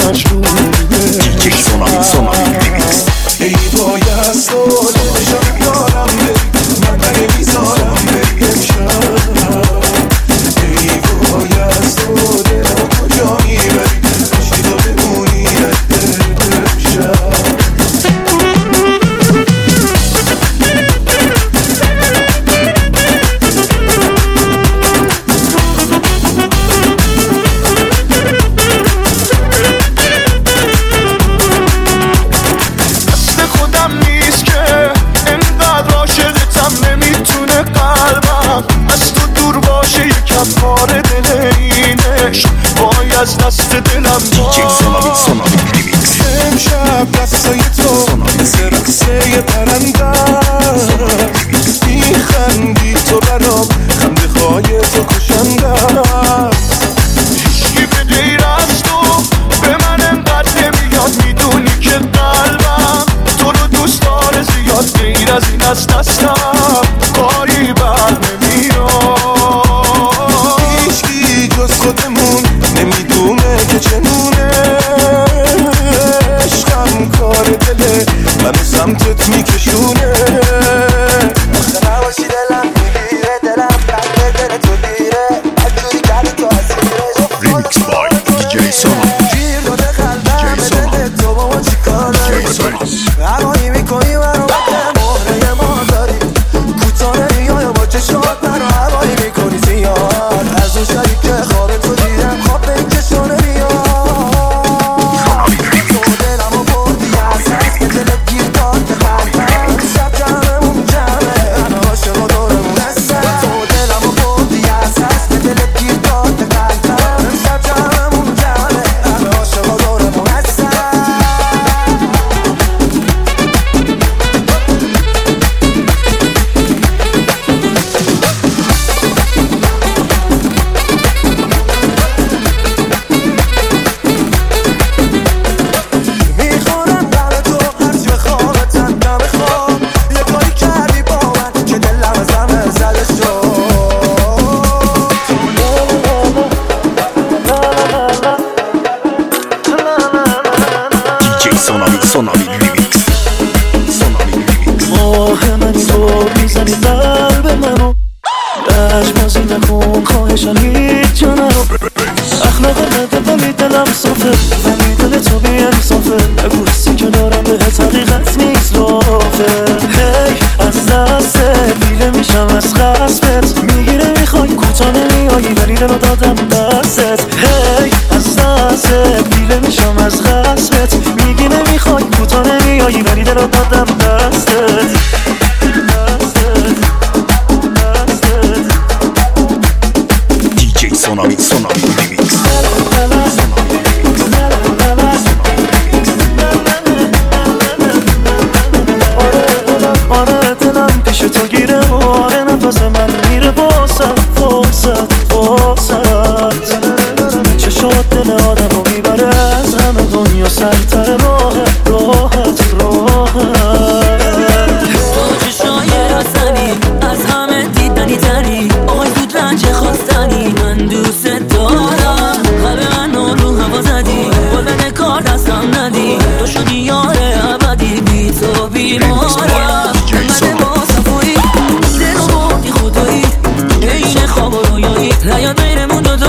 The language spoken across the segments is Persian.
مجبوره. دیجی سونامی ریمیکس. ای بایست و دلشم دارم بری من نمیذارم بری امشب. ای بایست و دلم کجا میبری پشتی تو بمونی امشب. از دست دلم دیجی سونامی ریمیکس. امشب دستای تو مثل رقصه پرنده میخندی تو برام خنده های تو کشنده. هیچکی به غیر از تو به من انقدر نمیاد میدونی که قلبم تو رو دوست داره زیاد غیر از این از دستم کاری بر نمیاد. هیچکی جز خودمون نمیدونه که چنونه عشقم کار دله منو سمتت میکشونه. وقت نباشی دلم میگیره دلم قلب دل تو دیره هرجوری کردی تو اسیره. ریمیکس بای دیجی سونامی. گیر داده قلبم به دل تو با ما چی کار داری هوایی میکنی منو وقت مهره ما داری کوتاه میای و با چشمات منو هوایی میکنی زیاد از اون شبی که خواب تو دیدم خواب به این چشمانه میاد. تو دلمو بردی از هست به دلت گیر داد به قلبم شب جمعمون جمعه همه عاشق و دورمون هستن. تو دلمو بردی از هست به دلت گیر داد به قلبم شب جمعمون جمعه همه عاشق و دورمون هستن. میخورم قلب تو هرچی بخوابتم دم خواب یه کاری کردی با من که دلم از همه زده شد. دیجی سونامی ریمیکس. ماه منی تو میزنی قلب منو عشق نکن خواهشان هیچ جا نرو. اخلاق نده ولی دلم صافه ولی دل تو بی انصافه نگو حسی که دارم بهت حقیقت نیست رافه. هی از دست دیله میشم از قصبت میگیره میخوای کوتا نمیایی ولی دلو دادم دستت. هی از دست دیله میشم از قصبت میگیره میخوای کوتا نمیایی ولی دلو دادم دستت. دیجی سونامی ریمیکس. آره دلم پیش تو گیره آره نفس من میره واسد چشات دل آدم رو میبره از همه دنیا سرتر راحت تو چشای رسنی از همه دیدنی تری آقای زود رنج خواستنی من دوست دارم قلب من رو هوا زدی بلبن کار دستم ندی تو شدی یار ابدی بی تو بیمارم اومده با صفایی دل و بودی خدایی این خواب و رویایی نیاد بینمون دو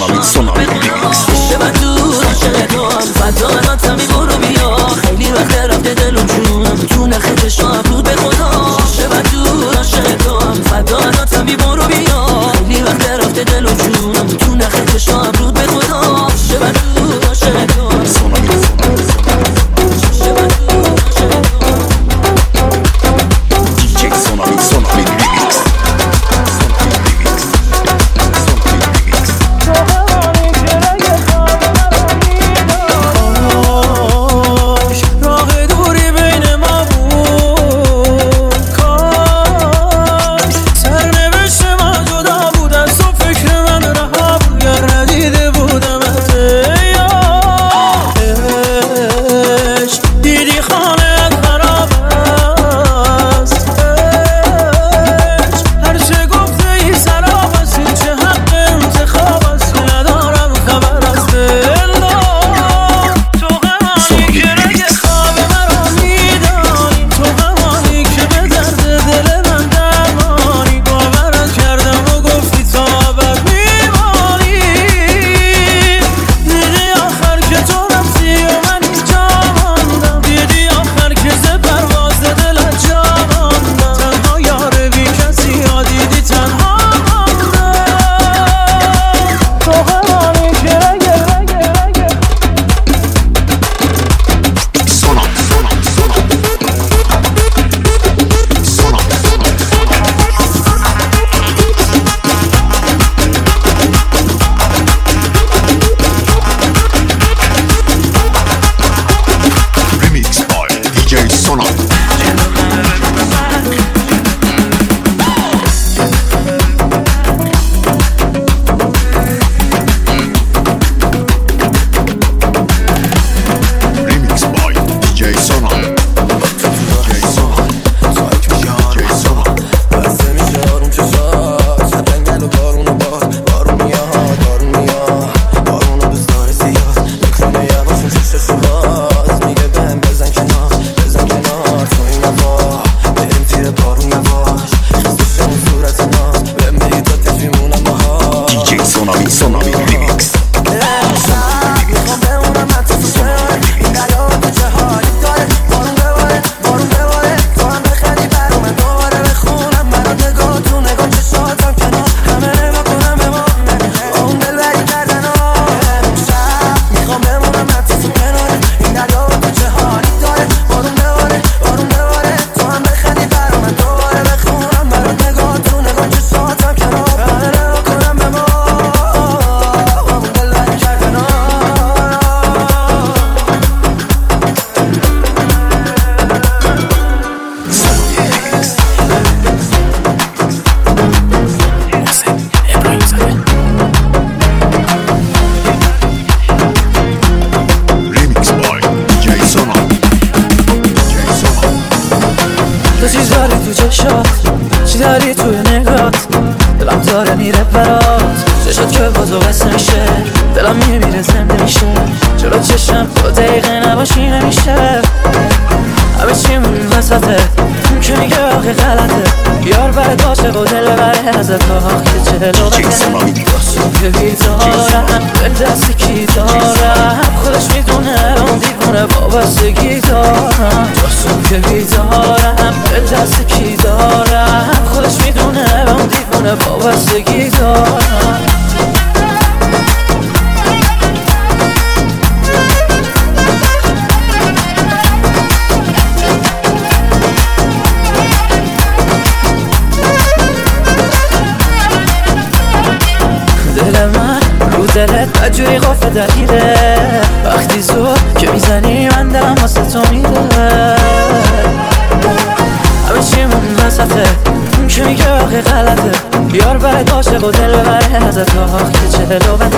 سونامی ریمیکس. فدا راتمی برو بیا خیلی وقت Sonavi. Remix by DJ Sonavi. Sonavi Remix. تو چی داری تو چشات، چی داری توی نگات، دلم داره میره برات، چشات که بازو قصه میشه، دلم میره زنده میشه، جلو چشم 2 دقیقه نباشی نمیشه، همه چیمون وسطه، میکنی که آخی غلطه، یار برد باشه و دل بره ازت آخ که جلو بده، داشتم که بیدارم، به دستی کی دارم، خودش میدونه اون دیوونه وابستگی دارم، داشتم که بیدارم، به دست کی دارم، خودش میدونه اون دیوونه وابستگی دارم. دل من رو دلت بدجوری قفل دقیقه، وقتی زور که میزنی من دلم واسه تو میده، همه چیمون وسطه، که میگه آخی غلطه، یار برد باشه و دل بره ازت آخ که جلو بده.